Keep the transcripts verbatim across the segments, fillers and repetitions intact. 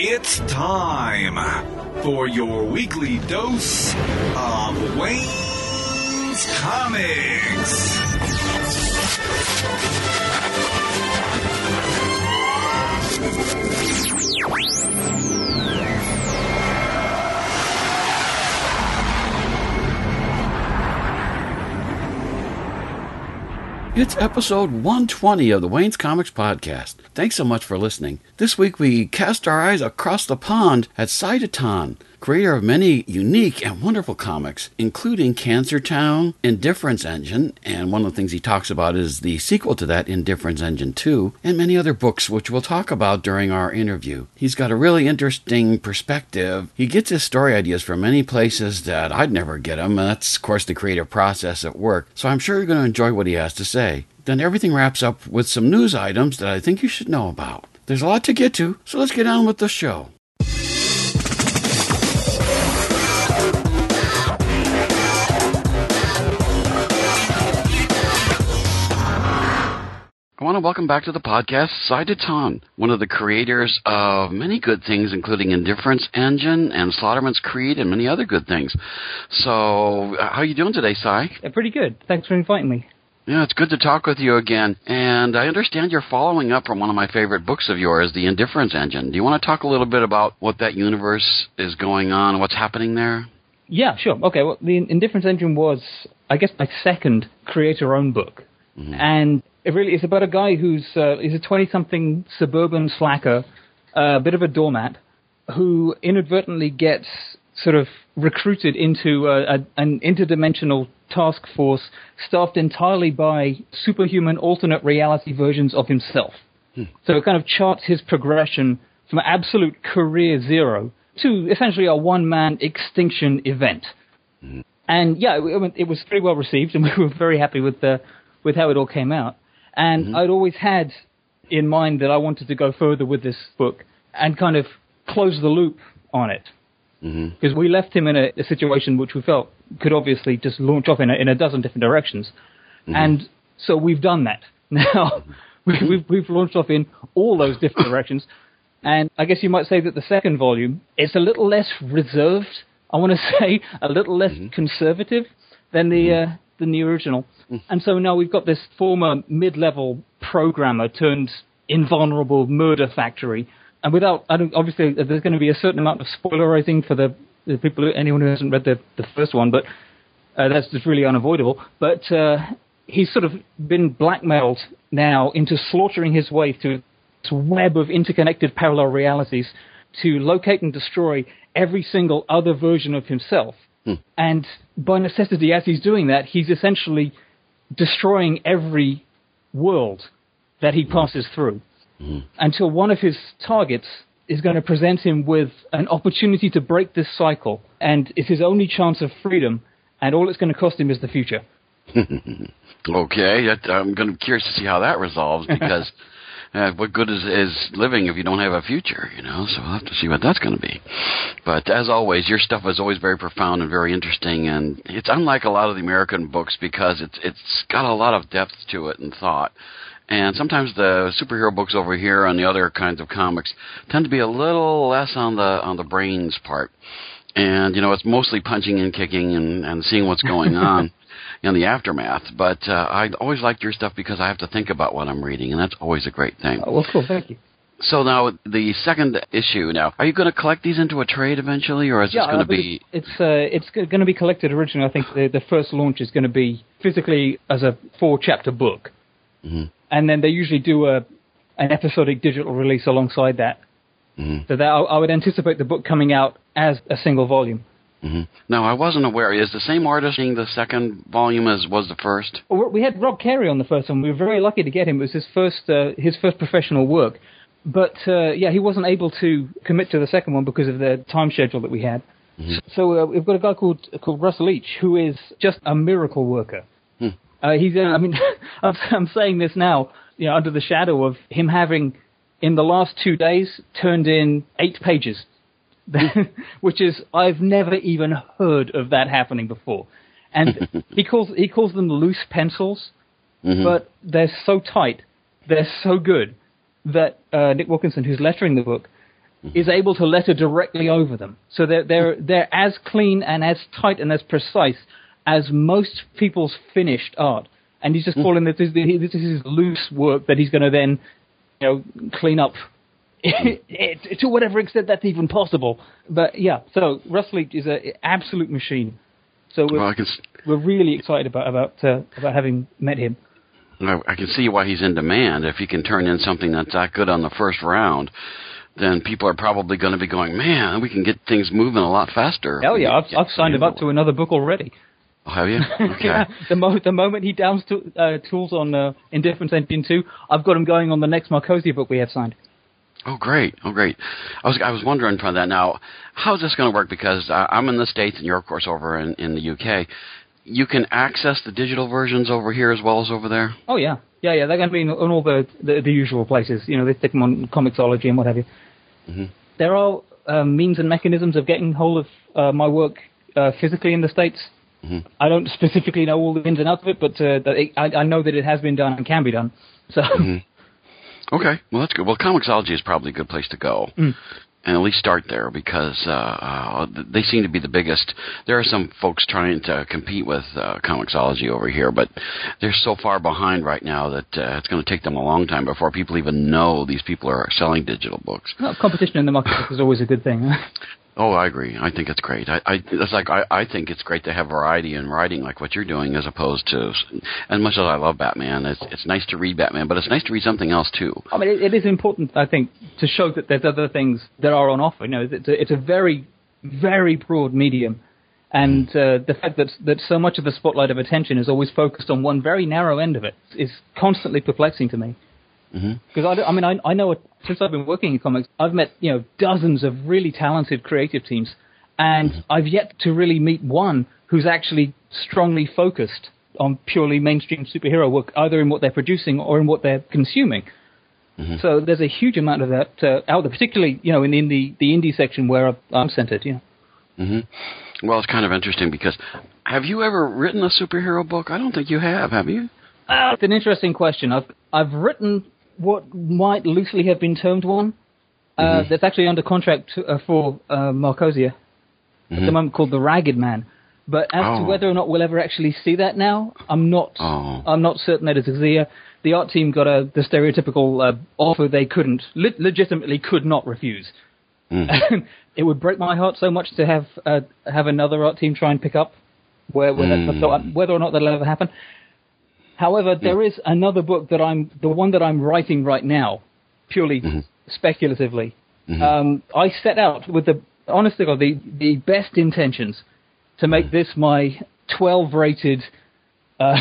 It's time for your weekly dose of Wayne's Comics. It's episode one twenty of the Wayne's Comics Podcast. Thanks so much for listening. This week we cast our eyes across the pond at Saito-tan, creator of many unique and wonderful comics, including Cancer Town, Indifference Engine, and one of the things he talks about is the sequel to that, Indifference Engine two, and many other books which we'll talk about during our interview. He's got a really interesting perspective. He gets his story ideas from many places that I'd never get them, and that's, of course, the creative process at work, so I'm sure you're going to enjoy what he has to say. Then everything wraps up with some news items that I think you should know about. There's a lot to get to, so let's get on with the show. I want to welcome back to the podcast Saito-tan, one of the creators of many good things, including Indifference Engine and Slaughterman's Creed and many other good things. So, uh, how are you doing today, Sai? Yeah, pretty good. Thanks for inviting me. Yeah, it's good to talk with you again. And I understand you're following up from one of my favorite books of yours, The Indifference Engine. Do you want to talk a little bit about what that universe is going on, what's happening there? Yeah, sure. Okay, well, The Indifference Engine was, I guess, my second creator-owned book. Mm-hmm. And it really is about a guy who's uh, is a twenty-something suburban slacker, a uh, bit of a doormat, who inadvertently gets sort of recruited into a, a, an interdimensional task force staffed entirely by superhuman alternate reality versions of himself. Hmm. So it kind of charts his progression from absolute career zero to essentially a one-man extinction event. Hmm. And yeah, it, it was pretty well received, and we were very happy with the, with how it all came out. And mm-hmm. I'd always had in mind that I wanted to go further with this book and kind of close the loop on it. Because mm-hmm. we left him in a, a situation which we felt could obviously just launch off in a, in a dozen different directions. Mm-hmm. And so we've done that. Now, we, we've, we've launched off in all those different directions. And I guess you might say that the second volume is a little less reserved, I want to say, a little less mm-hmm. conservative than the, mm-hmm. uh, than the original. Mm-hmm. And so now we've got this former mid-level programmer turned invulnerable murder factory. And without, I don't, obviously, there's going to be a certain amount of spoilerizing for the, the people, anyone who hasn't read the, the first one, but uh, that's just really unavoidable. But uh, he's sort of been blackmailed now into slaughtering his way through this web of interconnected parallel realities to locate and destroy every single other version of himself. Hmm. And by necessity, as he's doing that, he's essentially destroying every world that he passes through. Mm-hmm. Until one of his targets is going to present him with an opportunity to break this cycle, and it's his only chance of freedom, and all it's going to cost him is the future. Okay, I'm going to be curious to see how that resolves, because uh, what good is, is living if you don't have a future, you know, so we'll have to see what that's going to be. But as always, your stuff is always very profound and very interesting, and it's unlike a lot of the American books because it's it's got a lot of depth to it and thought. And sometimes the superhero books over here and the other kinds of comics tend to be a little less on the on the brains part. And, you know, it's mostly punching and kicking and, and seeing what's going on in the aftermath. But uh, I always liked your stuff because I have to think about what I'm reading, and that's always a great thing. Oh, well, cool. Thank you. So now, the second issue now, are you going to collect these into a trade eventually, or is yeah, this going to be... It's uh, it's going to be collected originally. I think the, the first launch is going to be physically as a four-chapter book. Mm-hmm. And then they usually do a an episodic digital release alongside that. Mm-hmm. So that I, I would anticipate the book coming out as a single volume. Mm-hmm. Now, I wasn't aware. Is the same artist doing the second volume as was the first? Well, we had Rob Carey on the first one. We were very lucky to get him. It was his first uh, his first professional work. But, uh, yeah, he wasn't able to commit to the second one because of the time schedule that we had. Mm-hmm. So uh, we've got a guy called called Russell Leach, who is just a miracle worker. Hmm. Uh, he's, uh, I mean, I'm saying this now, you know, under the shadow of him having, in the last two days, turned in eight pages, which is, I've never even heard of that happening before. And he calls he calls them loose pencils, mm-hmm. but they're so tight, they're so good, that uh, Nick Wilkinson, who's lettering the book, mm-hmm. is able to letter directly over them. So they're, they're, they're as clean and as tight and as precise as most people's finished art. And he's just mm-hmm. calling this, this, this is loose work that he's going to then, you know, clean up to whatever extent that's even possible. But yeah, so Russ Leach is an absolute machine. So we're, well, can... we're really excited about about uh, about having met him. I can see why he's in demand. If he can turn in something that's that good on the first round, then people are probably going to be going, man, we can get things moving a lot faster. Hell yeah, I've, I've signed him up to another book already. Oh, have you? Okay. Yeah, the, mo- the moment he downs to, uh, tools on uh, Indifference Engine two, I've got him going on the next Marcosia book we have signed. Oh, great. Oh, great. I was I was wondering from that. Now, how's this going to work? Because uh, I'm in the States and you're, of course, over in, in the U K. You can access the digital versions over here as well as over there? Oh, yeah. Yeah, yeah. They're going to be in, in all the, the, the usual places. You know, they stick them on Comixology and what have you. Mm-hmm. There are uh, means and mechanisms of getting hold of uh, my work uh, physically in the States. Mm-hmm. I don't specifically know all the ins and outs of it, but uh, it, I, I know that it has been done and can be done. So... Mm-hmm. Okay, well, that's good. Well, Comixology is probably a good place to go, mm. and at least start there, because uh, uh, they seem to be the biggest. There are some folks trying to compete with uh, Comixology over here, but they're so far behind right now that uh, it's going to take them a long time before people even know these people are selling digital books. Well, competition in the market is always a good thing. Oh, I agree. I think it's great. I, I it's like I, I think it's great to have variety in writing, like what you're doing, as opposed to. As much as I love Batman, it's it's nice to read Batman, but it's nice to read something else too. I mean, it, it is important, I think, to show that there's other things that are on offer. You know, it's a, it's a very, very broad medium, and uh, the fact that that so much of the spotlight of attention is always focused on one very narrow end of it is constantly perplexing to me. Because mm-hmm. I, I mean, I, I know it, since I've been working in comics, I've met you know dozens of really talented creative teams, and mm-hmm. I've yet to really meet one who's actually strongly focused on purely mainstream superhero work, either in what they're producing or in what they're consuming. Mm-hmm. So there's a huge amount of that uh, out there, particularly you know in, in the, the indie section where I'm centered. Yeah. Mm-hmm. Well, it's kind of interesting because have you ever written a superhero book? I don't think you have. Have you? Uh, it's an interesting question. I've I've written what might loosely have been termed one. Uh, mm-hmm. That's actually under contract to, uh, for uh, Marcosia mm-hmm. at the moment, called The Ragged Man. But as oh. to whether or not we'll ever actually see that now, I'm not. Oh. I'm not certain that it's there. The art team got a the stereotypical uh, offer they couldn't, le- legitimately could not refuse. Mm. It would break my heart so much to have uh, have another art team try and pick up where, where mm. that, whether or not that'll ever happen. However, there is another book that I'm, the one that I'm writing right now, purely mm-hmm. speculatively. Mm-hmm. Um, I set out with the, honestly, the the best intentions to make this my twelve-rated, uh,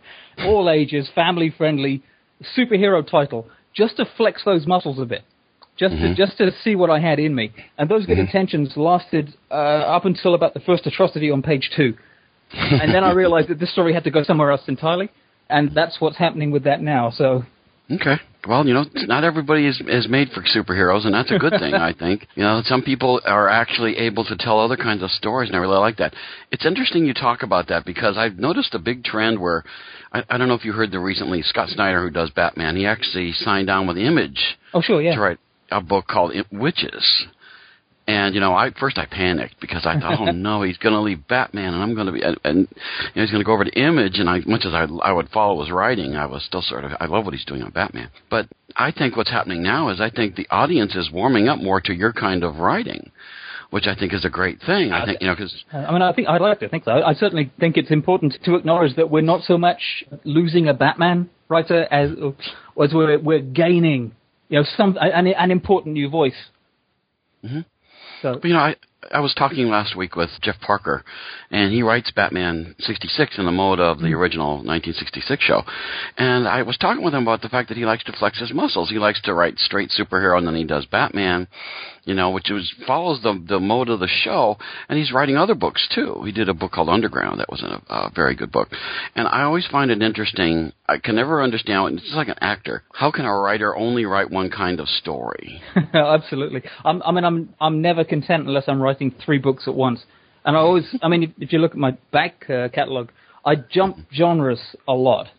all ages, family-friendly superhero title, just to flex those muscles a bit, just mm-hmm. to just to see what I had in me. And those good mm-hmm. intentions lasted uh, up until about the first atrocity on page two, and then I realized that this story had to go somewhere else entirely. And that's what's happening with that now. So, okay. Well, you know, not everybody is is made for superheroes, and that's a good thing, I think. You know, some people are actually able to tell other kinds of stories, and I really like that. It's interesting you talk about that because I've noticed a big trend where, I, I don't know if you heard the recently, Scott Snyder, who does Batman, he actually signed on with Image. Oh, sure, yeah. To write a book called Witches. And, you know, I first I panicked because I thought, oh, no, he's going to leave Batman, and I'm going to be, and, and you know, he's going to go over to Image, and I, much as I, I would follow his writing, I was still sort of, I love what he's doing on Batman. But I think what's happening now is I think the audience is warming up more to your kind of writing, which I think is a great thing. I think, you know, because... I mean, I think, I'd like to think so. I certainly think it's important to acknowledge that we're not so much losing a Batman writer as, as we're, we're gaining, you know, some, an, an important new voice. Mm-hmm. So, but, you know, I I was talking last week with Jeff Parker, and he writes Batman sixty-six in the mode of the original nineteen sixty-six show. And I was talking with him about the fact that he likes to flex his muscles. He likes to write straight superhero, and then he does Batman, you know, which was, follows the the mode of the show. And he's writing other books, too. He did a book called Underground. That was a, a very good book. And I always find it interesting. I can never understand, it's like an actor. How can a writer only write one kind of story? Absolutely. I'm, I mean, I'm I'm never content unless I'm writing three books at once. And I always, I mean, if, if you look at my back uh, catalog, I jump genres a lot.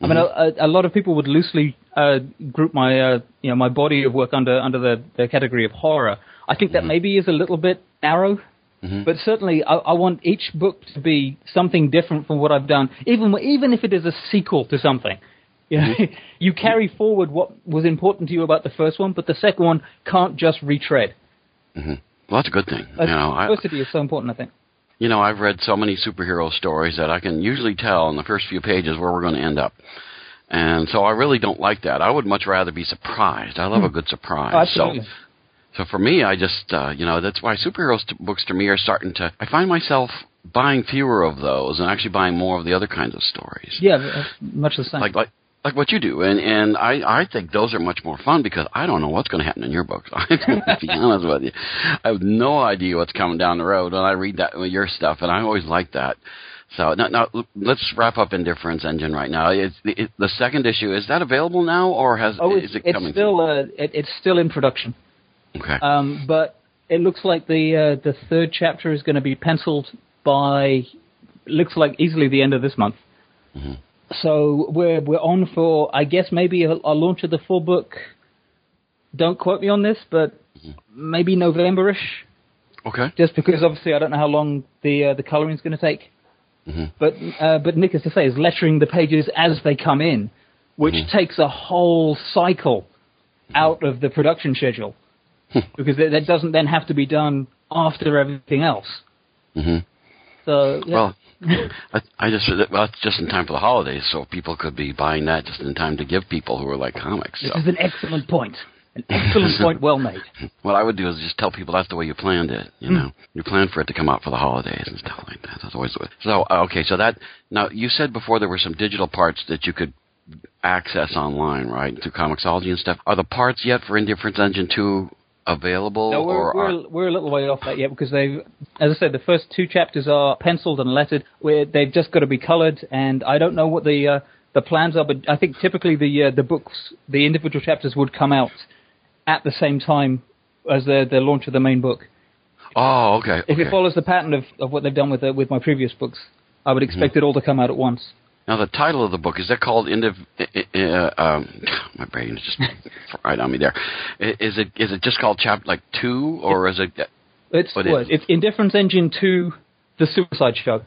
I mean, a, a lot of people would loosely uh, group my, uh, you know, my body of work under under the, the category of horror. I think that mm-hmm. maybe is a little bit narrow, mm-hmm. but certainly I, I want each book to be something different from what I've done, even even if it is a sequel to something. You know, mm-hmm. you carry forward what was important to you about the first one, but the second one can't just retread. Mm-hmm. Well, that's a good thing. Uh, you know, diversity I, is so important, I think. You know, I've read so many superhero stories that I can usually tell in the first few pages where we're going to end up. And so I really don't like that. I would much rather be surprised. I love hmm. a good surprise. Oh, absolutely. So, so for me, I just, uh, you know, that's why superhero st- books to me are starting to, I find myself buying fewer of those and actually buying more of the other kinds of stories. Yeah, much the same. Like, like, like what you do. And, and I, I think those are much more fun because I don't know what's going to happen in your books. I'm going to be honest with you. I have no idea what's coming down the road when I read that your stuff, and I always like that. So now, now let's wrap up Indifference Engine right now. Is the, the second issue, is that available now, or has oh, is it it's coming? Still, uh, it, it's still in production. Okay. Um, but it looks like the uh, the third chapter is going to be penciled by, looks like easily the end of this month. Mm-hmm. So we're we're on for, I guess, maybe a, a launch of the full book. Don't quote me on this, but mm-hmm. maybe November-ish. Okay. Just because obviously I don't know how long the uh, the coloring is going to take. Mm-hmm. But uh, but Nick, as to say, is lettering the pages as they come in, which mm-hmm. takes a whole cycle mm-hmm. out of the production schedule, because that, that doesn't then have to be done after everything else. Mm-hmm. So yeah. Well. I, I just well, it's just in time for the holidays, so people could be buying that just in time to give people who are like comics. This so. is an excellent point. An excellent point, well made. What I would do is just tell people that's the way you planned it. You know, mm. you planned for it to come out for the holidays and stuff like that. That's always the way. So okay, so that now you said before there were some digital parts that you could access online, right, through Comixology and stuff. Are the parts yet for Indifference Engine two available? No, we're, or we're, are... we're a little way off that yet because they've, as I said, the first two chapters are penciled and lettered. We're, they've just got to be coloured, and I don't know what the uh, the plans are, but I think typically the uh, the books, the individual chapters would come out at the same time as the the launch of the main book. Oh, okay. If okay. it follows the pattern of, of what they've done with uh, with my previous books, I would expect mm-hmm. it all to come out at once. Now, the title of the book, is that called Indiv... Uh, um, my brain is just right on me there. Is it is it just called Chapter, like, two, or is it... It's what it it's Indifference Engine two, The Suicide Show.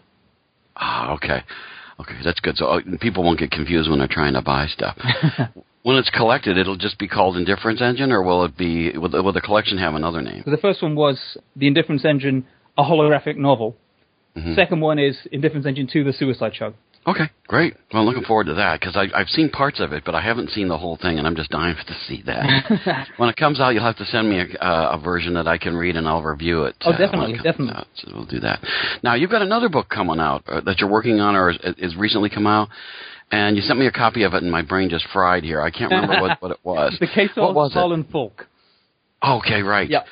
Ah, okay. Okay, that's good. So uh, people won't get confused when they're trying to buy stuff. When it's collected, it'll just be called Indifference Engine, or will it be... Will the, will the collection have another name? So the first one was The Indifference Engine, a holographic novel. Mm-hmm. Second one is Indifference Engine two, The Suicide Show. Okay, great. Well, I'm looking forward to that, because I've seen parts of it, but I haven't seen the whole thing, and I'm just dying to see that. When it comes out, you'll have to send me a, uh, a version that I can read, and I'll review it. Oh, uh, definitely, definitely. Out, so we'll do that. Now, you've got another book coming out uh, that you're working on, or is, is recently come out, and you sent me a copy of it, and my brain just fried here. I can't remember what, what it was. The Case of Harlan Falk. Okay, right. Yeah.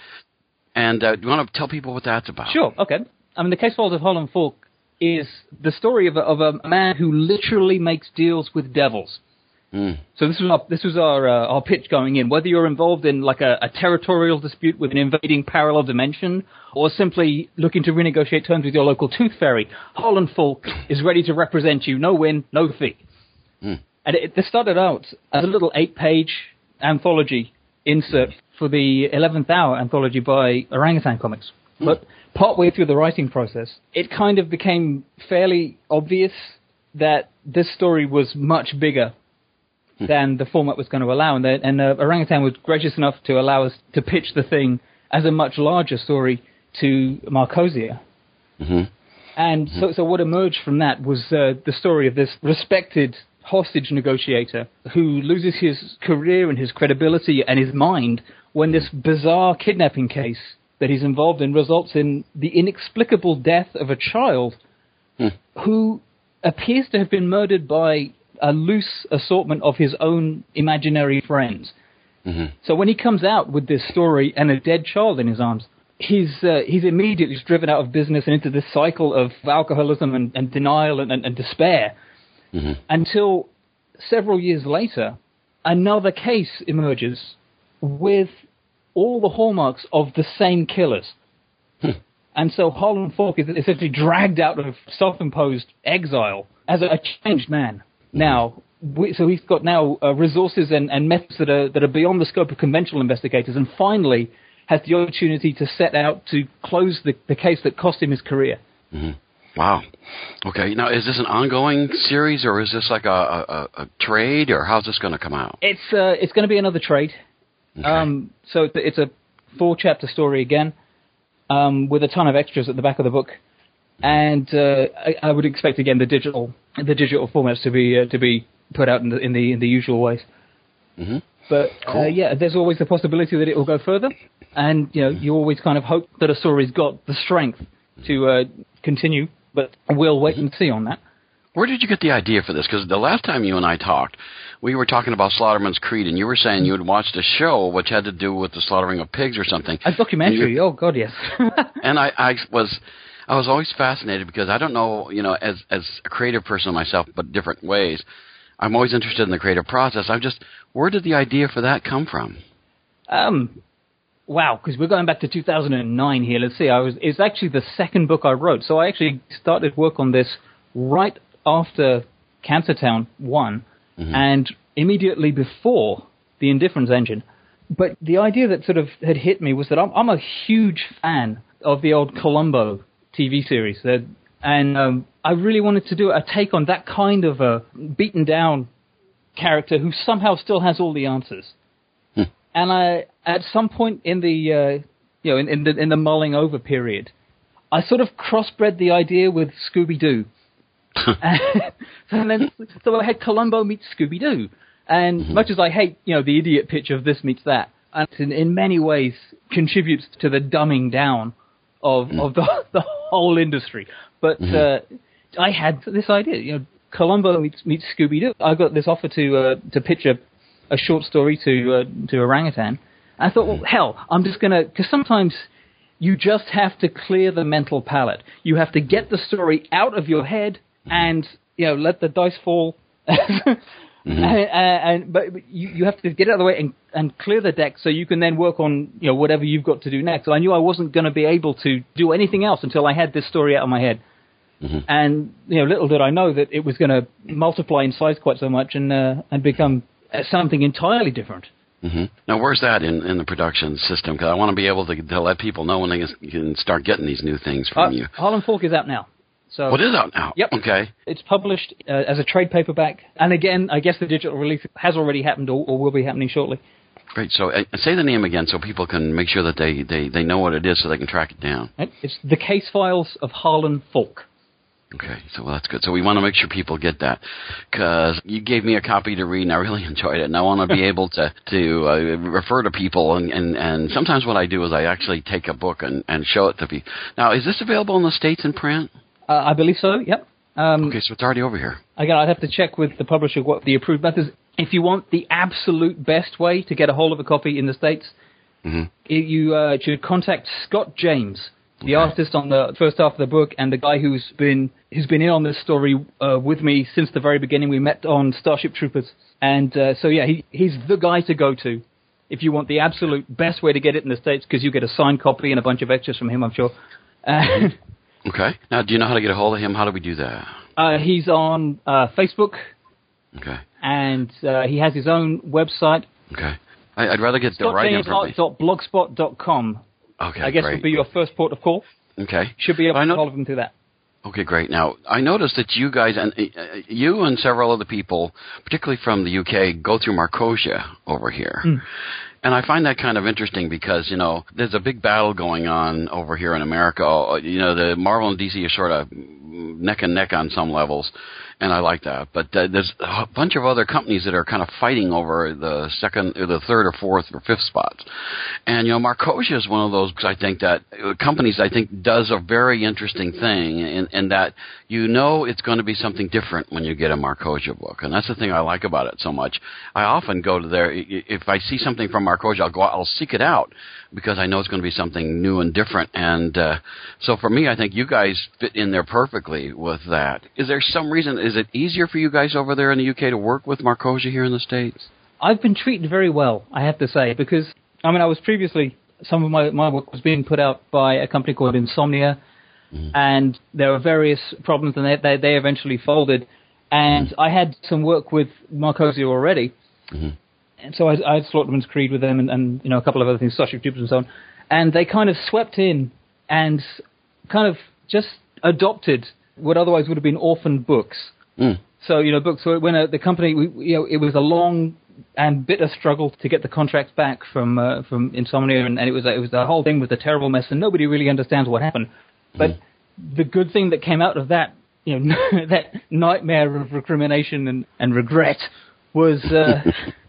And uh, do you want to tell people what that's about? Sure, okay. I mean, The Case Files of Harlan Falk is the story of a, of a man who literally makes deals with devils. Mm. So this was our, this was our uh, our pitch going in. Whether you're involved in like a, a territorial dispute with an invading parallel dimension, or simply looking to renegotiate terms with your local tooth fairy, Harlan Falk is ready to represent you. No win, no fee. Mm. And it, this started out as a little eight-page anthology insert for the eleventh Hour anthology by Orangutan Comics. Mm. But partway through the writing process, it kind of became fairly obvious that this story was much bigger hmm. than the format was going to allow. And, the, and uh, Orangutan was gracious enough to allow us to pitch the thing as a much larger story to Marcosia. Mm-hmm. And mm-hmm. so, so what emerged from that was uh, the story of this respected hostage negotiator who loses his career and his credibility and his mind when this bizarre kidnapping case that he's involved in results in the inexplicable death of a child hmm. who appears to have been murdered by a loose assortment of his own imaginary friends. Mm-hmm. So when he comes out with this story and a dead child in his arms, he's uh, he's immediately driven out of business and into this cycle of alcoholism and, and denial and, and, and despair mm-hmm. until several years later, another case emerges with all the hallmarks of the same killers. Hmm. And so Harlan Falk is essentially dragged out of self-imposed exile as a changed man. Mm-hmm. Now, we, so he's got now uh, resources and, and methods that are that are beyond the scope of conventional investigators, and finally has the opportunity to set out to close the, the case that cost him his career. Mm-hmm. Wow. Okay. Now, is this an ongoing series, or is this like a, a, a trade, or how's this going to come out? It's uh, it's going to be another trade. Okay. Um, so it's a four-chapter story again, um, with a ton of extras at the back of the book, and uh, I, I would expect again the digital the digital formats to be uh, to be put out in the in the in the usual ways. Mm-hmm. But cool. uh, yeah, there's always the possibility that it will go further, and you know you always kind of hope that a story's got the strength to uh, continue. But we'll wait and see on that. Where did you get the idea for this? Because the last time you and I talked, we were talking about Slaughterman's Creed, and you were saying you had watched a show which had to do with the slaughtering of pigs or something. A documentary? Oh, God, yes. And I, I was, I was always fascinated because I don't know, you know, as as a creative person myself, but different ways. I'm always interested in the creative process. I'm just, where did the idea for that come from? Um. Wow, because we're going back to two thousand nine here. Let's see. I was. It's actually the second book I wrote. So I actually started work on this right after Cancer Town one, mm-hmm. and immediately before The Indifference Engine. But the idea that sort of had hit me was that I'm, I'm a huge fan of the old Columbo T V series, that, and um, I really wanted to do a take on that kind of a beaten down character who somehow still has all the answers. And I, at some point in the, uh, you know, in, in the in the mulling over period, I sort of crossbred the idea with Scooby-Doo. and then, so I had Columbo meet Scooby-Doo. And mm-hmm. much as I hate, you know, the idiot pitch of this meets that, and in, in many ways contributes to the dumbing down of mm-hmm. of the the whole industry. But mm-hmm. uh, I had this idea, you know, Columbo meets meets Scooby-Doo. I got this offer to uh, to pitch a. a short story to uh, to Orangutan. I thought, well, hell, I'm just going to... Because sometimes you just have to clear the mental palette. You have to get the story out of your head and, you know, let the dice fall. mm-hmm. and, and But you, you have to get it out of the way and, and clear the deck so you can then work on, you know, whatever you've got to do next. So I knew I wasn't going to be able to do anything else until I had this story out of my head. Mm-hmm. And, you know, little did I know that it was going to multiply in size quite so much and uh, and become... something entirely different. Mm-hmm. Now, where's that in, in the production system? Because I want to be able to, to let people know when they can start getting these new things from uh, you. Harlan Falk is out now. So what is out now? Yep. Okay. It's published uh, as a trade paperback. And again, I guess the digital release has already happened or, or will be happening shortly. Great. So uh, say the name again so people can make sure that they, they, they know what it is so they can track it down. It's The Case Files of Harlan Falk. Okay, so well, that's good. So we want to make sure people get that because you gave me a copy to read, and I really enjoyed it. And I want to be able to to uh, refer to people, and, and, and sometimes what I do is I actually take a book and, and show it to people. Now, is this available in the States in print? Uh, I believe so, yep. Um, okay, so it's already over here. Again, I'd have to check with the publisher what the approved methods. If you want the absolute best way to get a hold of a copy in the States, mm-hmm. you uh, should contact Scott James, the okay. artist on the first half of the book, and the guy who's been who's been in on this story uh, with me since the very beginning. We met on Starship Troopers, and uh, so yeah, he he's the guy to go to if you want the absolute best way to get it in the States, because you get a signed copy and a bunch of extras from him, I'm sure. Uh, okay. Now, do you know how to get a hold of him? How do we do that? Uh, he's on uh, Facebook. Okay. And uh, he has his own website. Okay. I, I'd rather get the right information. scott james art dot blogspot dot com. Okay, I guess great. would be your first port of call. Okay. Should be able to know- follow them through that. Okay, great. Now, I noticed that you guys, and uh, you and several other people, particularly from the U K, go through Marcosia over here. Mm. And I find that kind of interesting because, you know, there's a big battle going on over here in America. You know, the Marvel and D C are sort of neck and neck on some levels, and I like that. But uh, there's a bunch of other companies that are kind of fighting over the second, or the third, or fourth, or fifth spots. And you know, Marcosia is one of those. I think that uh, companies I think does a very interesting thing, in, in that you know it's going to be something different when you get a Marcosia book, and that's the thing I like about it so much. I often go to there if I see something from Marcosia, I'll go, I'll seek it out because I know it's going to be something new and different. And uh, so for me, I think you guys fit in there perfectly with that. Is there some reason? Is it easier for you guys over there in the U K to work with Marcosia here in the States? I've been treated very well, I have to say, because, I mean, I was previously, some of my, my work was being put out by a company called Insomnia, mm. and there were various problems, and they, they, they eventually folded. And mm-hmm. I had some work with Marcosio already. Mm-hmm. And so I, I had Slaughterman's Creed with them and, and, you know, a couple of other things, Starship Troopers and so on. And they kind of swept in and kind of just adopted what otherwise would have been orphan books. Mm. So, you know, books, so when uh, the company, we, you know, it was a long and bitter struggle to get the contracts back from uh, from Insomnia, and, and it was it was the whole thing was a terrible mess, and nobody really understands what happened. But mm. the good thing that came out of that, you know, that nightmare of recrimination and, and regret was uh,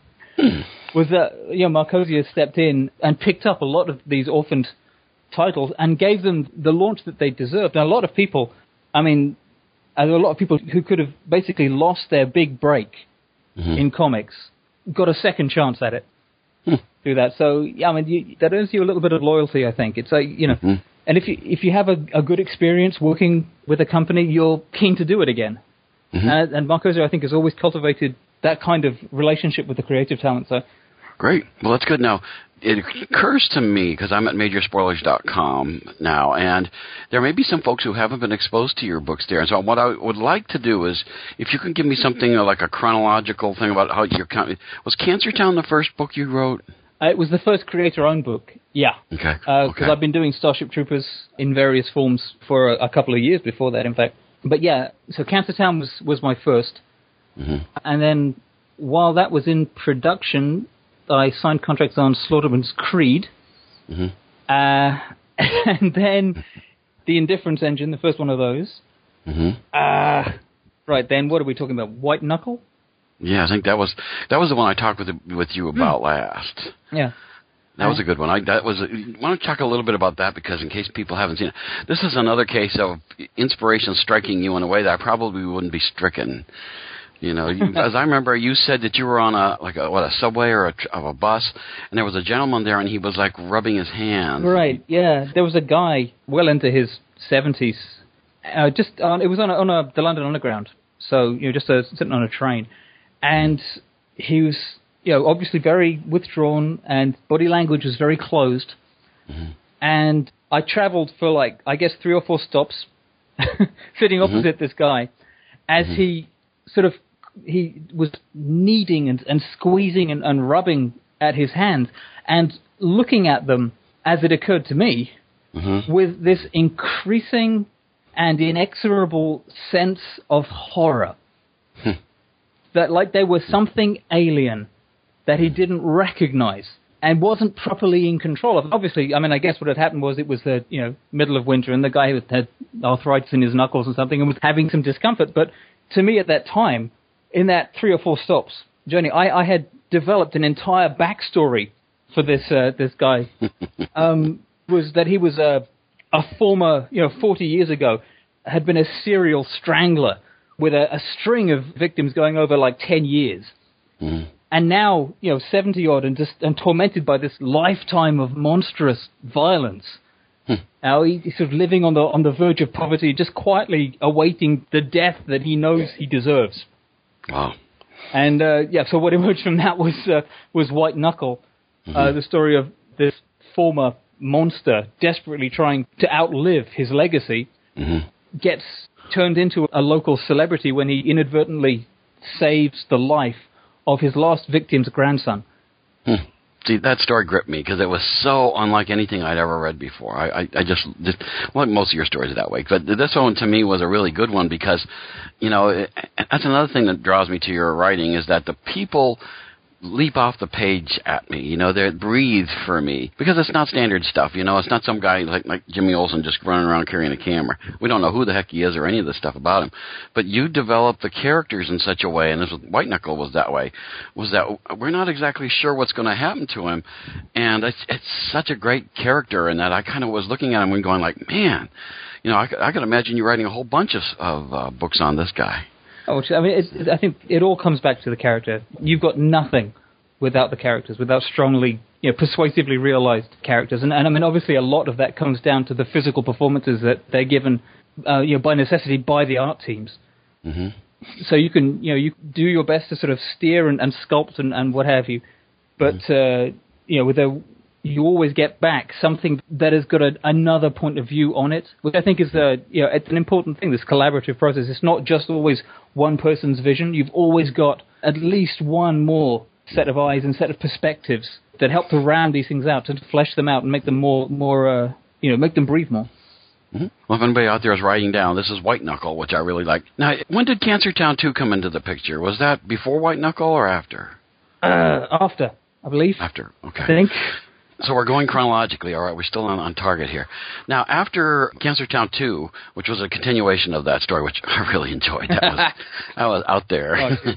was that, you know, Marcosio stepped in and picked up a lot of these orphaned titles and gave them the launch that they deserved. And a lot of people, I mean, there were a lot of people who could have basically lost their big break mm-hmm. in comics, got a second chance at it hmm. through that. So, yeah, I mean, you, that earns you a little bit of loyalty, I think. It's like, you know, mm-hmm. and if you if you have a, a good experience working with a company, you're keen to do it again. Mm-hmm. Uh, and Marcosio, I think, has always cultivated that kind of relationship with the creative talent. So, great. Well, that's good. Now, it occurs to me, because I'm at major spoilers dot com now, and there may be some folks who haven't been exposed to your books there. And so what I would like to do is, if you can give me something like a chronological thing about how your company... Was Cancer Town the first book you wrote? Uh, it was the first creator-owned book, yeah. Okay. Because uh, okay. I've been doing Starship Troopers in various forms for a, a couple of years before that, in fact. But yeah, so Cancer Town was, was my first. Mm-hmm. And then while that was in production, I signed contracts on Slaughterman's Creed. Mm-hmm. Uh, and then The Indifference Engine, the first one of those. Mm-hmm. Uh, right, then what are we talking about? White Knuckle? Yeah, I think that was that was the one I talked with with you about mm. last. Yeah. That was a good one. I that was. A, I want to talk a little bit about that because, in case people haven't seen it, this is another case of inspiration striking you in a way that I probably wouldn't be stricken. You know, you, as I remember, you said that you were on a like a what a subway or a, of a bus, and there was a gentleman there, and he was like rubbing his hands. Right. Yeah. There was a guy well into his seventies. Uh, just on, it was on a, on a, the London Underground, so you know, just a, sitting on a train, and he was, you know, obviously very withdrawn, and body language was very closed. Mm-hmm. And I travelled for like I guess three or four stops, sitting opposite mm-hmm. this guy, as mm-hmm. he sort of. He was kneading and, and squeezing and, and rubbing at his hands and looking at them, as it occurred to me, mm-hmm. with this increasing and inexorable sense of horror. Hmm. That like they were something alien that he didn't recognize and wasn't properly in control of. Obviously, I mean, I guess what had happened was it was the you know middle of winter and the guy had arthritis in his knuckles or something and was having some discomfort. But to me at that time, in that three or four stops journey, I, I had developed an entire backstory for this uh, this guy. um, was that he was a a former, you know, forty years ago, had been a serial strangler with a, a string of victims going over like ten years, mm. and now you know seventy odd and just and tormented by this lifetime of monstrous violence. Hmm. Now he, he's sort of living on the on the verge of poverty, just quietly awaiting the death that he knows he deserves. Wow. And, uh, yeah, so what emerged from that was uh, was White Knuckle, mm-hmm. uh, the story of this former monster desperately trying to outlive his legacy, mm-hmm. gets turned into a local celebrity when he inadvertently saves the life of his last victim's grandson. Hmm. See, that story gripped me because it was so unlike anything I'd ever read before. I, I, I just, just, well, most of your stories are that way. But this one, to me, was a really good one because, you know, it, that's another thing that draws me to your writing is that the people leap off the page at me. You know, they breathe for me because it's not standard stuff. You know, it's not some guy like, like Jimmy Olsen just running around carrying a camera. We don't know who the heck he is or any of the stuff about him. But you develop the characters in such a way, and this was, White Knuckle was that way, was that we're not exactly sure what's going to happen to him. And it's, it's such a great character in that I kind of was looking at him and going like, man, you know, I could, I could imagine you writing a whole bunch of, of uh, books on this guy. Oh, I mean, it's, I think it all comes back to the character. You've got nothing without the characters, without strongly, you know, persuasively realized characters. And, and I mean, obviously, a lot of that comes down to the physical performances that they're given, uh, you know, by necessity by the art teams. Mm-hmm. So you can, you know, you do your best to sort of steer and, and sculpt and, and what have you. But, mm-hmm. uh, you know, with a you always get back something that has got a, another point of view on it, which I think is a, you know, it's an important thing, this collaborative process. It's not just always one person's vision. You've always got at least one more set of eyes and set of perspectives that help to round these things out, to flesh them out and make them more, more uh, you know, make them breathe more. Mm-hmm. Well, if anybody out there is writing down, this is White Knuckle, which I really like. Now, when did Cancertown two come into the picture? Was that before White Knuckle or after? Uh, after, I believe. After, okay. I think. So we're going chronologically, all right? We're still on, on target here. Now, after Cancertown two, which was a continuation of that story, which I really enjoyed. That was, that was out there. Oh,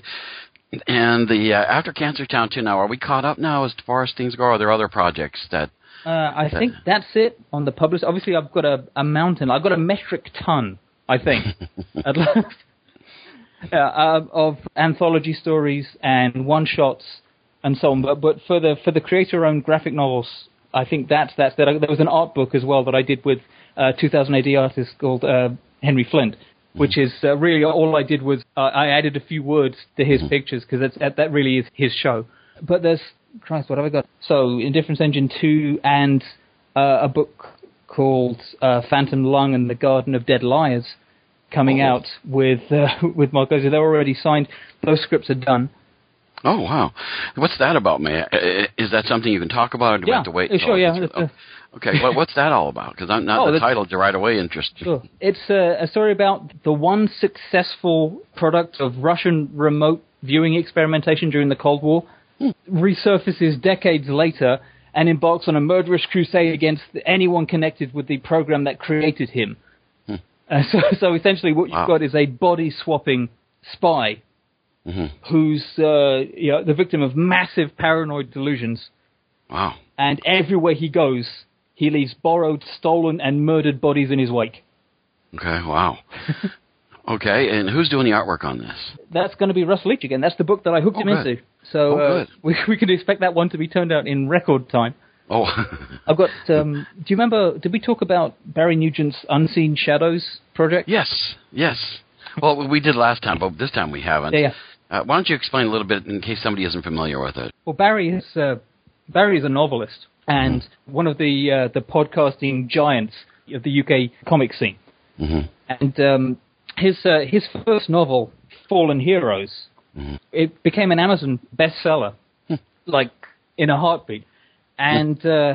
and the uh, after Cancertown two, now, are we caught up now as far as things go? Or are there other projects that... Uh, I that, think that's it on the published. Obviously, I've got a, a mountain. I've got a metric ton, I think, at last, uh, uh, of anthology stories and one-shots and so on. But, but for the for the creator-owned graphic novels, I think that's that's that. There was an art book as well that I did with a two thousand A D artist called uh, Henry Flint, which is uh, really all I did was uh, I added a few words to his pictures because that that really is his show. But there's Christ, what have I got? So, Indifference Engine two and uh, a book called uh, Phantom Lung and the Garden of Dead Liars coming oh. out with uh, with Mark Ozer. They're already signed. Those scripts are done. Oh, wow. What's that about, man? Is that something you can talk about, or do yeah, we have to wait? Yeah, sure, yeah. Oh, okay, well, what's that all about? Because I'm not oh, the title to right away interested. Sure. It's a, a story about the one successful product of Russian remote viewing experimentation during the Cold War. Hmm. Resurfaces decades later and embarks on a murderous crusade against anyone connected with the program that created him. Hmm. Uh, so, so essentially what you've wow. got is a body-swapping spy mm-hmm. who's uh, you know, the victim of massive paranoid delusions. Wow. And everywhere he goes, he leaves borrowed, stolen, and murdered bodies in his wake. Okay, wow. Okay, and who's doing the artwork on this? That's going to be Russ Leach again. That's the book that I hooked oh, him good. into. So oh, uh, we, we can expect that one to be turned out in record time. Oh. I've got, um, do you remember, did we talk about Barry Nugent's Unseen Shadows project? Yes, yes. Well, we did last time, but this time we haven't. Yeah, yeah. Uh, why don't you explain a little bit in case somebody isn't familiar with it? Well, Barry is, uh, Barry is a novelist and mm-hmm. one of the uh, the podcasting giants of the U K comic scene. Mm-hmm. And um, his uh, his first novel, Fallen Heroes, mm-hmm. it became an Amazon bestseller, like in a heartbeat. And uh,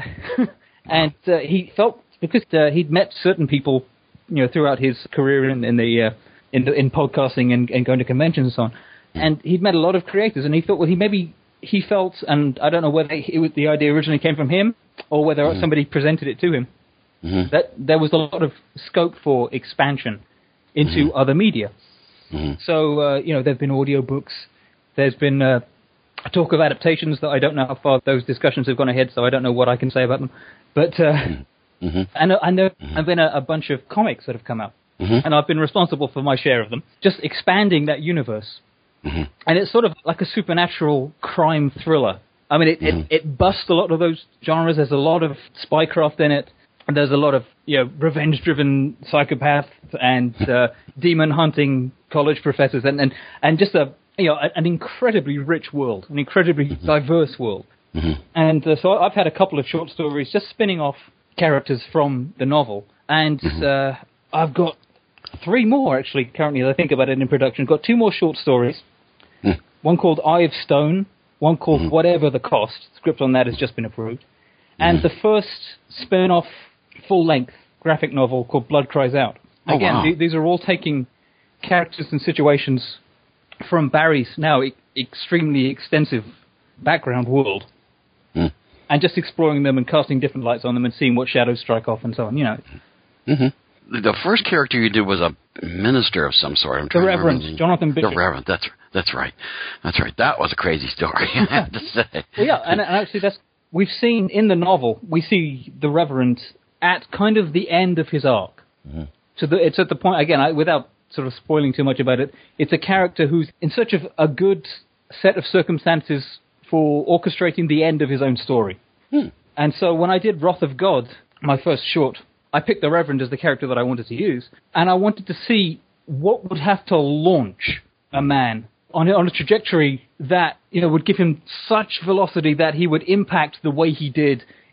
and uh, he felt because uh, he'd met certain people, you know, throughout his career in, in the uh, in the, in podcasting and, and going to conventions and so on, and he'd met a lot of creators, and he thought, well, he maybe he felt, and I don't know whether it was, the idea originally came from him or whether mm-hmm. somebody presented it to him, mm-hmm. that there was a lot of scope for expansion into mm-hmm. other media. Mm-hmm. So uh, you know, there've been audiobooks, there's been uh, talk of adaptations that I don't know how far those discussions have gone ahead, so I don't know what I can say about them. But uh, mm-hmm. and and there mm-hmm. have been a, a bunch of comics that have come out, mm-hmm. and I've been responsible for my share of them, just expanding that universe. Mm-hmm. And it's sort of like a supernatural crime thriller. I mean, it, mm-hmm. it, it busts a lot of those genres. There's a lot of spycraft in it. And there's a lot of, you know, revenge-driven psychopaths and uh, demon-hunting college professors, and, and, and just a you know an incredibly rich world, an incredibly mm-hmm. diverse world. Mm-hmm. And uh, so I've had a couple of short stories just spinning off characters from the novel, and mm-hmm. uh, I've got three more actually currently. As I think about it in production, got two more short stories. Mm. One called Eye of Stone, one called mm-hmm. Whatever the Cost. The script on that has just been approved, and mm-hmm. the first spin-off full-length graphic novel called Blood Cries Out. Again, oh, wow. th- these are all taking characters and situations from Barry's now e- extremely extensive background world, mm. and just exploring them and casting different lights on them and seeing what shadows strike off and so on. You know. Mm-hmm. The first character you did was a minister of some sort. I'm the Reverend Jonathan Bishop. The Reverend. That's that's right. That's right. That was a crazy story. I have to say. Well, yeah, and, and actually, that's we've seen in the novel. We see the Reverend at kind of the end of his arc. Mm-hmm. So the, it's at the point, again, I, without sort of spoiling too much about it, it's a character who's in such of a good set of circumstances for orchestrating the end of his own story. Hmm. And so when I did Wrath of God, my first short, I picked the Reverend as the character that I wanted to use, and I wanted to see what would have to launch a man on, on a trajectory that, you know, would give him such velocity that he would impact the way he did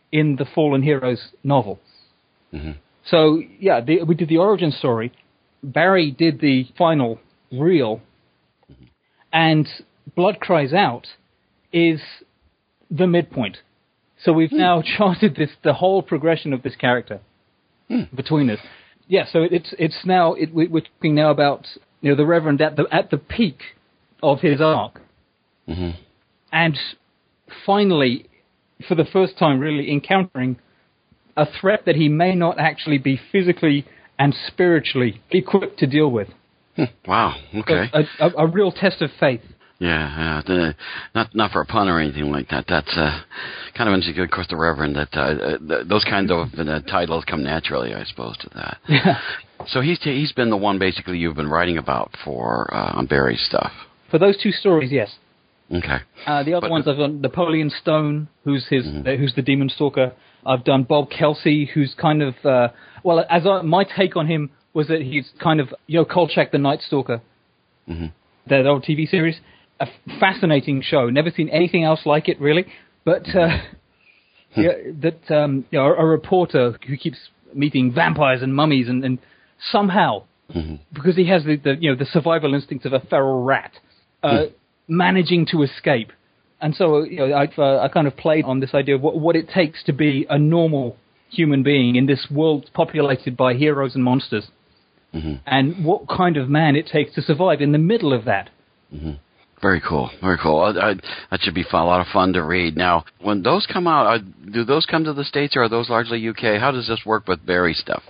in the Fallen Heroes novel. Mm-hmm. So, yeah, the, we did the origin story. Barry did the final reel. And Blood Cries Out is the midpoint. So we've mm. now charted this the whole progression of this character mm. between us. Yeah, so it's it's now it, we, we're talking now about you know the Reverend at the at the peak of his arc, mm-hmm. and finally, for the first time, really encountering a threat that he may not actually be physically and spiritually equipped to deal with. Wow. Okay. A, a, a real test of faith. Yeah, yeah. The, not not for a pun or anything like that. That's uh, kind of interesting. Of course, the Reverend. That uh, th- those kind of uh, titles come naturally, I suppose, to that. Yeah. So he's t- he's been the one basically you've been writing about for uh, on Barry's stuff. For those two stories, yes. Okay. Uh, the other but, ones I've done Napoleon Stone, who's his mm-hmm. uh, who's the Demon Stalker. I've done Bob Kelsey, who's kind of uh, well, as I, my take on him was that he's kind of, you know, Kolchak the Night Stalker, mm-hmm. that old T V series. A f- fascinating show. Never seen anything else like it, really. But uh, yeah, that um, you know, a, a reporter who keeps meeting vampires and mummies, and, and somehow, mm-hmm. because he has the, the you know the survival instincts of a feral rat, uh, mm. managing to escape. And so you know, I've uh, I kind of played on this idea of what, what it takes to be a normal human being in this world populated by heroes and monsters. Mm-hmm. And what kind of man it takes to survive in the middle of that. Mm-hmm. Very cool, very cool. I, I, that should be fun, a lot of fun to read. Now, when those come out, uh, do those come to the States or are those largely U K? How does this work with Barry stuff?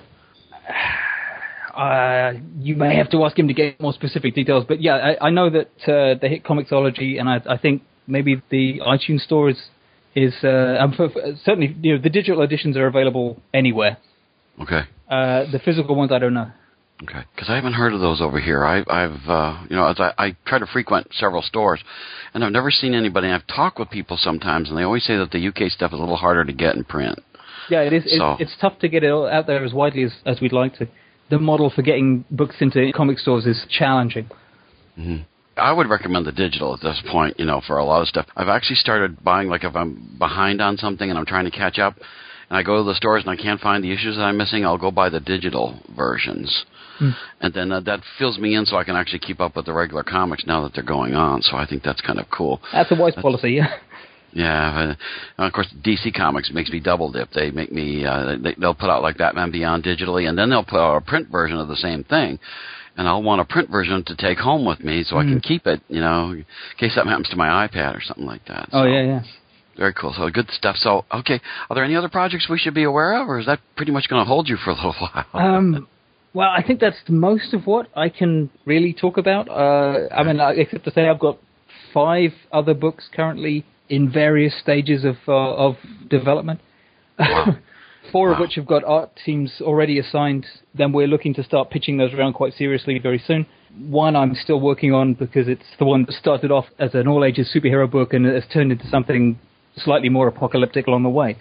Uh, you may have to ask him to get more specific details, but yeah, I, I know that uh, they hit Comixology, and I, I think maybe the iTunes store is, is uh, um, for, for, certainly you know, the digital editions are available anywhere. Okay. Uh, the physical ones, I don't know. Okay, because I haven't heard of those over here. I, I've, uh, you know, as I, I try to frequent several stores, and I've never seen anybody. I've talked with people sometimes, and they always say that the U K stuff is a little harder to get in print. Yeah, it is. So. It's, it's tough to get it out there as widely as, as we'd like to. The model for getting books into comic stores is challenging. Mm-hmm. I would recommend the digital at this point, you know, for a lot of stuff. I've actually started buying, like if I'm behind on something and I'm trying to catch up, and I go to the stores and I can't find the issues that I'm missing, I'll go buy the digital versions. Hmm. And then uh, that fills me in so I can actually keep up with the regular comics now that they're going on. So I think that's kind of cool. That's a wise that's, policy, yeah. Yeah. Uh, of course, D C Comics makes me double dip. They make me, uh, they, they'll put out like Batman Beyond digitally, and then they'll put out a print version of the same thing. And I'll want a print version to take home with me so mm. I can keep it, you know, in case something happens to my iPad or something like that. Oh, so, yeah, yeah. Very cool. So good stuff. So, okay, are there any other projects we should be aware of, or is that pretty much going to hold you for a little while? Um, well, I think that's most of what I can really talk about. Uh, I mean, except to say I've got five other books currently in various stages of uh, of development. Wow. Four wow. of which have got art teams already assigned. Then we're looking to start pitching those around quite seriously very soon. One I'm still working on because it's the one that started off as an all-ages superhero book and has turned into something slightly more apocalyptic along the way.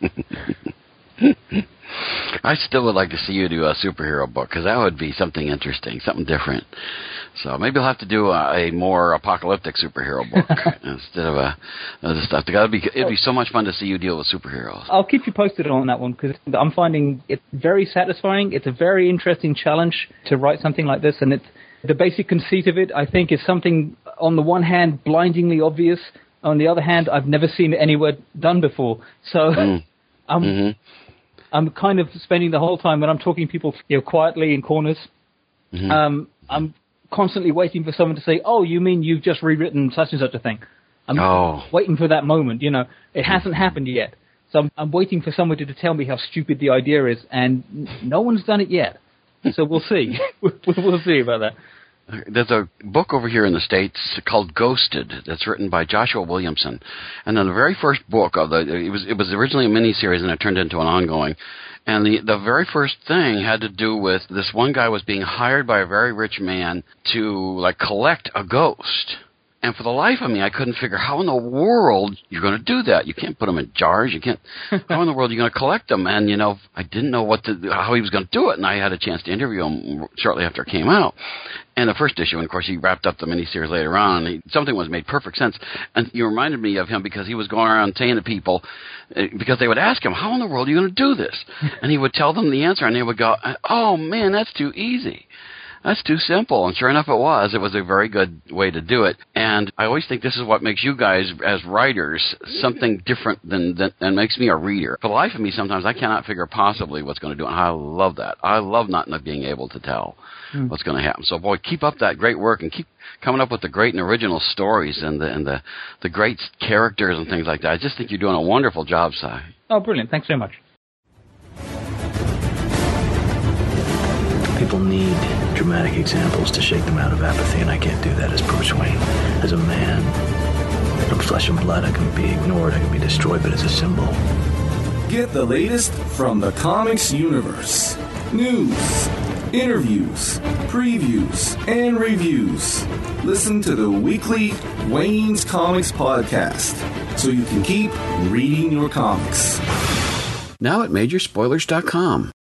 I still would like to see you do a superhero book because that would be something interesting, something different. So maybe I'll have to do a, a more apocalyptic superhero book instead of a other stuff. It'd be it'd be so much fun to see you deal with superheroes. I'll keep you posted on that one because I'm finding it very satisfying. It's a very interesting challenge to write something like this, and it's the basic conceit of it. I think is something on the one hand blindingly obvious. On the other hand, I've never seen it anywhere done before. So mm. I'm. Mm-hmm. I'm kind of spending the whole time when I'm talking to people, you know, quietly in corners. Mm-hmm. Um, I'm constantly waiting for someone to say, "Oh, you mean you've just rewritten such and such a thing?" I'm oh. waiting for that moment. You know, it hasn't happened yet, so I'm, I'm waiting for somebody to tell me how stupid the idea is, and no one's done it yet. So we'll see. We'll see about that. There's a book over here in the States called Ghosted that's written by Joshua Williamson. And then the very first book of the, it was, it was originally a miniseries and it turned into an ongoing. And the, the very first thing had to do with this one guy was being hired by a very rich man to, like, collect a ghost. And for the life of me, I couldn't figure how in the world you're going to do that. You can't put them in jars. You can't. How in the world are you going to collect them? And, you know, I didn't know what to, how he was going to do it. And I had a chance to interview him shortly after it came out. and the first issue, and of course he wrapped up the miniseries later on. He, something was made perfect sense, and you reminded me of him because he was going around saying to people, uh, because they would ask him, how in the world are you going to do this? And he would tell them the answer, and they would go, oh man, that's too easy. That's too simple. And sure enough it was. It was a very good way to do it. And I always think this is what makes you guys, as writers, something different than, than, than makes me a reader. For the life of me, sometimes I cannot figure possibly what's going to do it. And I love that. I love not being able to tell mm. what's going to happen. So, boy, keep up that great work and keep coming up with the great and original stories and the, and the, the great characters and things like that. I just think you're doing a wonderful job, Si. Oh, brilliant. Thanks so much. People need dramatic examples to shake them out of apathy, and I can't do that as Bruce Wayne. As a man, I'm flesh and blood. I can be ignored, I can be destroyed, but as a symbol. Get the latest from the comics universe. News, interviews, previews, and reviews. Listen to the weekly Wayne's Comics podcast so you can keep reading your comics. Now at major spoilers dot com.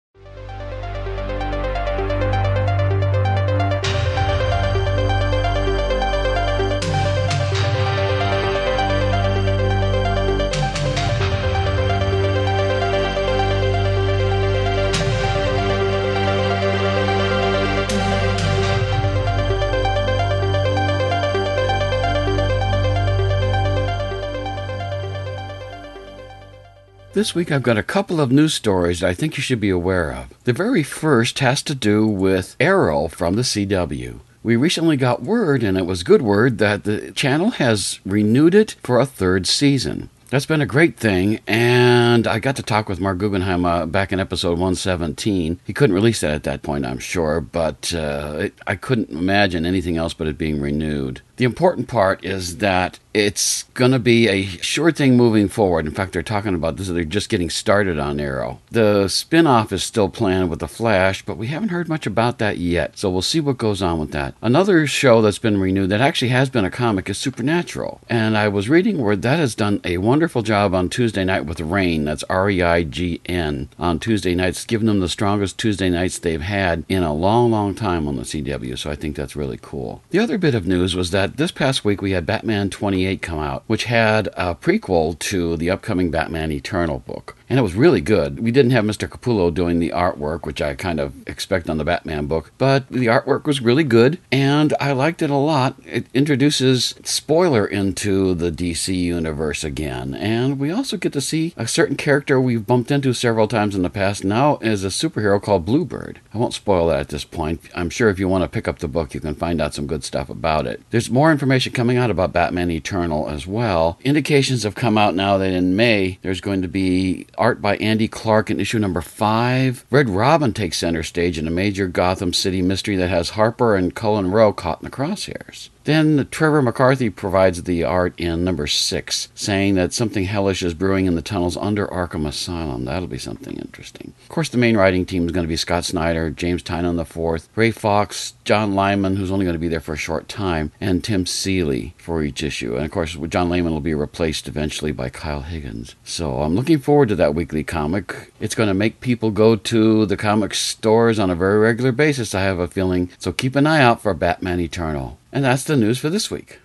This week I've got a couple of news stories that I think you should be aware of. The very first has to do with Arrow from the C W. We recently got word, and it was good word, that the channel has renewed it for a third season. That's been a great thing, and I got to talk with Mark Guggenheim uh, back in episode one seventeen. He couldn't release that at that point, I'm sure, but uh, it, I couldn't imagine anything else but it being renewed. The important part is that it's going to be a sure thing moving forward. In fact, they're talking about this. They're just getting started on Arrow. The spin-off is still planned with The Flash, but we haven't heard much about that yet, so we'll see what goes on with that. Another show that's been renewed that actually has been a comic is Supernatural, and I was reading where that has done a wonderful job on Tuesday night with Reign. That's R E I G N on Tuesday nights, giving them the strongest Tuesday nights they've had in a long, long time on the C W, so I think that's really cool. The other bit of news was that this past week we had Batman twenty-eight come out, which had a prequel to the upcoming Batman Eternal book. And it was really good. We didn't have Mister Capullo doing the artwork, which I kind of expect on the Batman book, but the artwork was really good, and I liked it a lot. It introduces spoiler into the D C universe again, and we also get to see a certain character we've bumped into several times in the past now as a superhero called Bluebird. I won't spoil that at this point. I'm sure if you want to pick up the book, you can find out some good stuff about it. There's more information coming out about Batman Eternal as well. Indications have come out now that in May there's going to be art by Andy Clark in issue number five. Red Robin takes center stage in a major Gotham City mystery that has Harper and Cullen Rowe caught in the crosshairs. Then Trevor McCarthy provides the art in number six, saying that something hellish is brewing in the tunnels under Arkham Asylum. That'll be something interesting. Of course, the main writing team is going to be Scott Snyder, James Tynion the fourth, Ray Fox, John Lyman, who's only going to be there for a short time, and Tim Seeley for each issue. And of course, John Layman will be replaced eventually by Kyle Higgins. So I'm looking forward to that weekly comic. It's going to make people go to the comic stores on a very regular basis, I have a feeling. So keep an eye out for Batman Eternal. And that's the news for this week.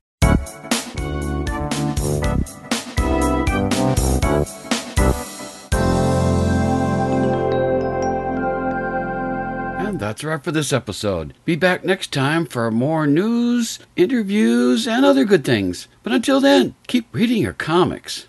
And that's a wrap for this episode. Be back next time for more news, interviews, and other good things. But until then, keep reading your comics.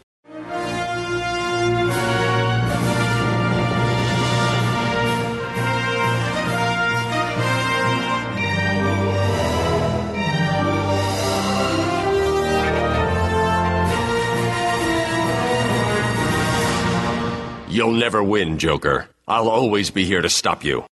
You'll never win, Joker. I'll always be here to stop you.